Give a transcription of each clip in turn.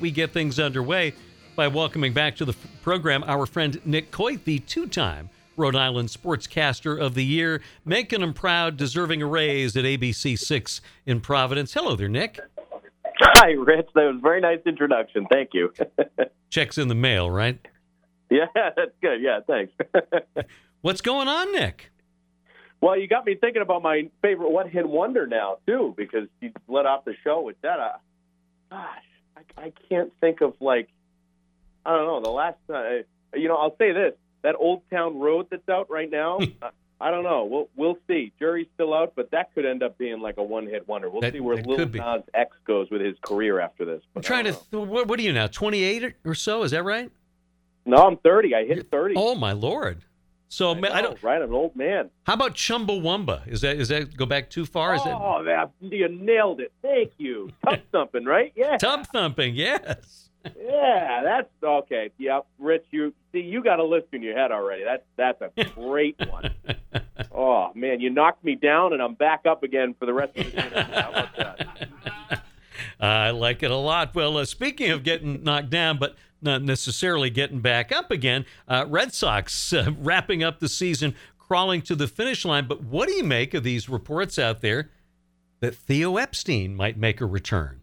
we get things underway by welcoming back to the program our friend Nick Coit, the two-time Rhode Island Sportscaster of the Year, making him proud, deserving a raise at ABC 6 in Providence. Hello there, Nick. Hi, Rich. That was a very nice introduction. Thank you. Checks in the mail, right? Yeah, that's good. Yeah, thanks. What's going on, Nick? Well, you got me thinking about my favorite one-hit wonder now, too, because you let off the show with that. I can't think of, I don't know, the last time. I'll say this. That Old Town Road that's out right now, I don't know. We'll see. Jury's still out, but that could end up being like a one-hit wonder. We'll see where Lil Nas X goes with his career after this. I'm trying to. What are you now? 28 or so? Is that right? No, I'm 30. I hit 30. Oh my Lord! So I don't. Right, I'm an old man. How about Chumbawamba? Is that go back too far? You nailed it. Thank you. Tub thumping, right? Yeah. Tub thumping. Yes. Yeah, that's okay. Yeah, Rich, you got a list in your head already. That's a great one. Oh man, you knocked me down, and I'm back up again for the rest of the day. How about that? I like it a lot. Well, speaking of getting knocked down, but not necessarily getting back up again, Red Sox wrapping up the season, crawling to the finish line. But what do you make of these reports out there that Theo Epstein might make a return?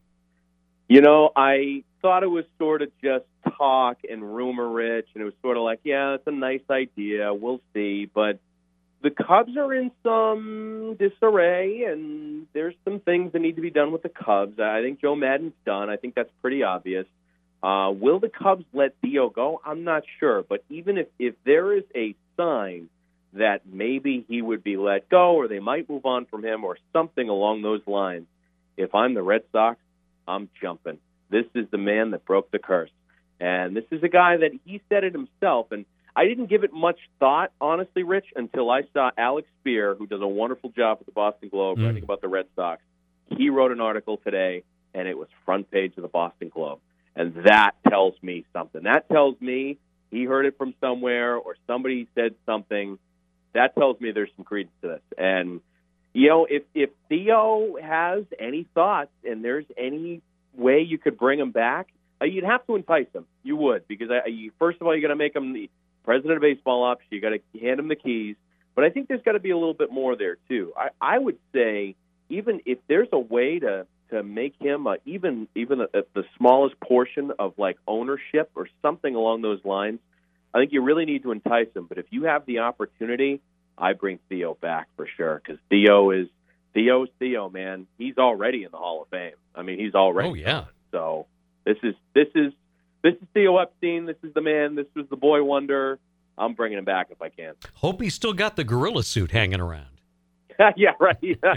I thought it was sort of just talk and rumor, Rich, and it was sort of like, yeah, it's a nice idea. We'll see. But the Cubs are in some disarray, and there's some things that need to be done with the Cubs. I think Joe Maddon's done. I think that's pretty obvious. Will the Cubs let Theo go? I'm not sure. But even if there is a sign that maybe he would be let go or they might move on from him or something along those lines, if I'm the Red Sox, I'm jumping. This is the man that broke the curse. And this is a guy that he said it himself. And I didn't give it much thought, honestly, Rich, until I saw Alex Spear, who does a wonderful job at the Boston Globe, writing about the Red Sox. He wrote an article today, and it was front page of the Boston Globe. And that tells me something. That tells me he heard it from somewhere or somebody said something. That tells me there's some credence to this. And, if Theo has any thoughts and there's any way you could bring him back, you'd have to entice him. You would, because first of all, you got to make him the president of baseball ops. You got to hand him the keys. But I think there's got to be a little bit more there too. I would say even if there's a way to make him even the smallest portion of like ownership or something along those lines, I think you really need to entice him. But if you have the opportunity, I bring Theo back for sure, because Theo's Theo, man. He's already in the Hall of Fame. I mean, he's already. Oh yeah. So this is Theo Epstein. This is the man. This was the boy wonder. I'm bringing him back if I can. Hope he's still got the gorilla suit hanging around. Yeah, right.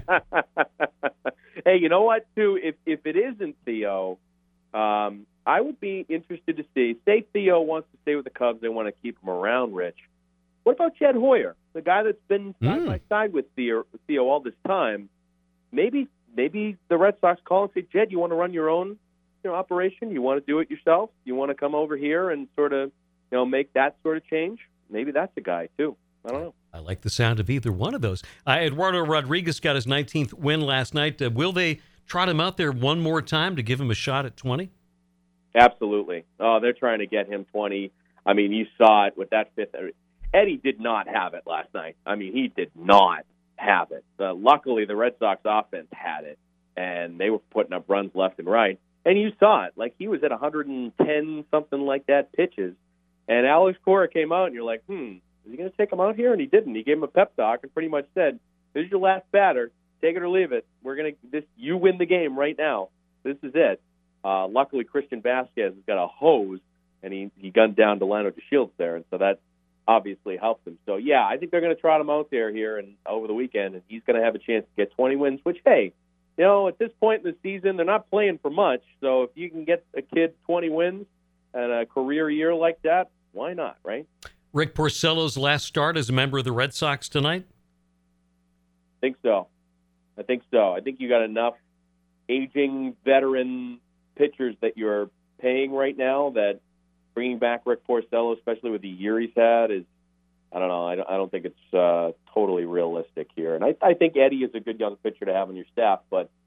Hey, you know what? Too, if it isn't Theo, I would be interested to see. Say Theo wants to stay with the Cubs. They want to keep him around, Rich. What about Jed Hoyer, the guy that's been side by side with Theo all this time? Maybe the Red Sox call and say, Jed, you want to run your own operation? You want to do it yourself? You want to come over here and sort of make that sort of change? Maybe that's a guy too. I don't know. I like the sound of either one of those. Eduardo Rodriguez got his 19th win last night. Will they trot him out there one more time to give him a shot at 20? Absolutely. Oh, they're trying to get him 20. I mean, you saw it with that fifth. Eddie did not have it last night. I mean, he did not have it. Luckily, the Red Sox offense had it, and they were putting up runs left and right. And you saw it. Like, he was at 110, something like that, pitches. And Alex Cora came out, and you're like, is he going to take him out here? And he didn't. He gave him a pep talk and pretty much said, this is your last batter. Take it or leave it. You win the game right now. This is it. Luckily, Christian Vasquez has got a hose, and he gunned down Delano DeShields there, and so that obviously helped him. So, yeah, I think they're going to trot him out there here and over the weekend, and he's going to have a chance to get 20 wins, which, hey, at this point in the season, they're not playing for much. So if you can get a kid 20 wins and a career year like that, why not, right? Rick Porcello's last start as a member of the Red Sox tonight? I think so. I think you got enough aging veteran pitchers that you're paying right now that bringing back Rick Porcello, especially with the year he's had, is, I don't know. I don't think it's totally realistic here. And I think Eddie is a good young pitcher to have on your staff, but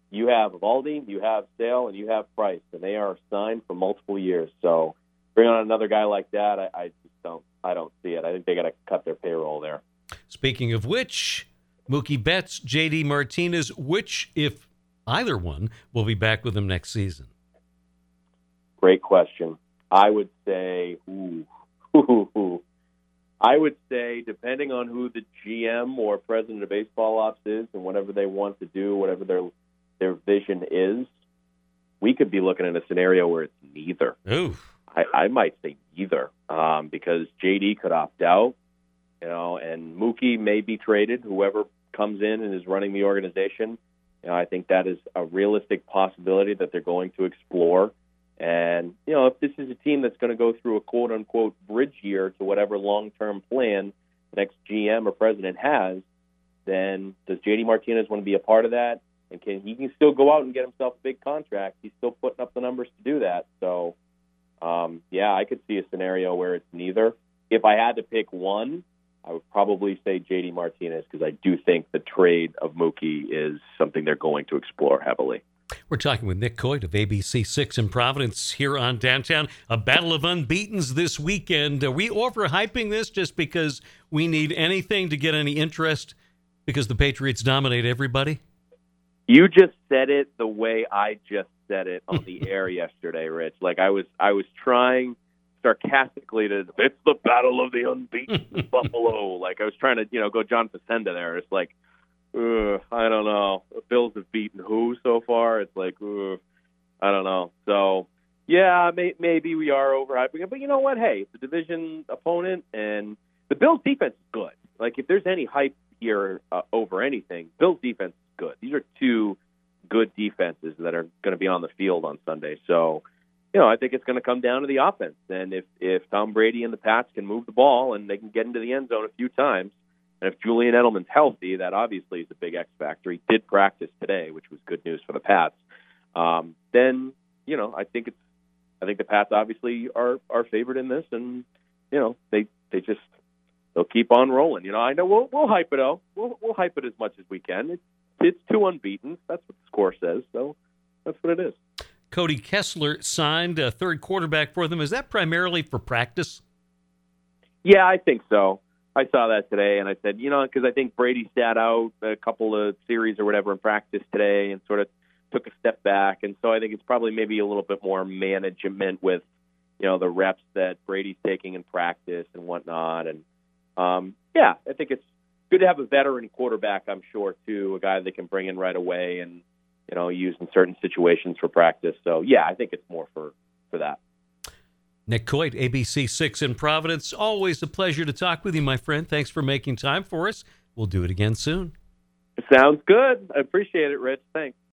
you have Eovaldi, you have Sale, and you have Price, and they are signed for multiple years. So bring on another guy like that, I don't see it. I think they got to cut their payroll there. Speaking of which, Mookie Betts, J.D. Martinez, which, if either one, will be back with them next season? Great question. I would say, I would say, depending on who the GM or president of baseball ops is and whatever they want to do, whatever their vision is, we could be looking at a scenario where it's neither. Ooh. I might say neither, because JD could opt out, and Mookie may be traded. Whoever comes in and is running the organization, I think that is a realistic possibility that they're going to explore. And, if this is a team that's going to go through a quote-unquote bridge year to whatever long-term plan the next GM or president has, then does J.D. Martinez want to be a part of that? And he can still go out and get himself a big contract. He's still putting up the numbers to do that. So, I could see a scenario where it's neither. If I had to pick one, I would probably say J.D. Martinez, because I do think the trade of Mookie is something they're going to explore heavily. We're talking with Nick Coit of ABC6 in Providence here on Downtown. A battle of unbeatens this weekend. Are we overhyping this just because we need anything to get any interest because the Patriots dominate everybody? You just said it the way I just said it on the air yesterday, Rich. Like I was trying sarcastically to, it's the battle of the unbeaten Buffalo. Like I was trying to, go John Facenda there. It's like, I don't know. The Bills have beaten who so far? It's like, I don't know. So, yeah, maybe we are overhyping it. But you know what? Hey, it's a division opponent, and the Bills' defense is good. Like, if there's any hype here over anything, Bills' defense is good. These are two good defenses that are going to be on the field on Sunday. So, I think it's going to come down to the offense. And if Tom Brady and the Pats can move the ball and they can get into the end zone a few times, and if Julian Edelman's healthy, that obviously is a big X factor. He did practice today, which was good news for the Pats. Then I think the Pats obviously are favored in this, and they'll keep on rolling. I know we'll hype it out. We'll hype it as much as we can. It's two unbeaten. That's what the score says. So that's what it is. Cody Kessler signed a third quarterback for them. Is that primarily for practice? Yeah, I think so. I saw that today, and I said, because I think Brady sat out a couple of series or whatever in practice today and sort of took a step back. And so I think it's probably maybe a little bit more management with, the reps that Brady's taking in practice and whatnot. And, I think it's good to have a veteran quarterback, I'm sure, too, a guy that can bring in right away and, use in certain situations for practice. So, yeah, I think it's more for that. Nick Coit, ABC6 in Providence. Always a pleasure to talk with you, my friend. Thanks for making time for us. We'll do it again soon. Sounds good. I appreciate it, Rich. Thanks.